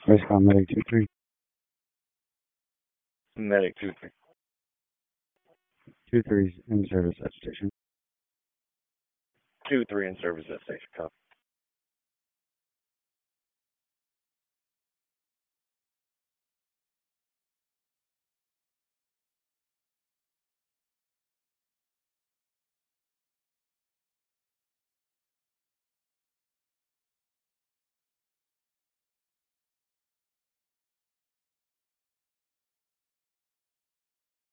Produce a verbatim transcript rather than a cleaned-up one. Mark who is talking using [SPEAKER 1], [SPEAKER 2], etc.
[SPEAKER 1] Voice call medic two three.
[SPEAKER 2] Medic two three.
[SPEAKER 1] Two threes in service at station.
[SPEAKER 2] Two three in service at station. Copy.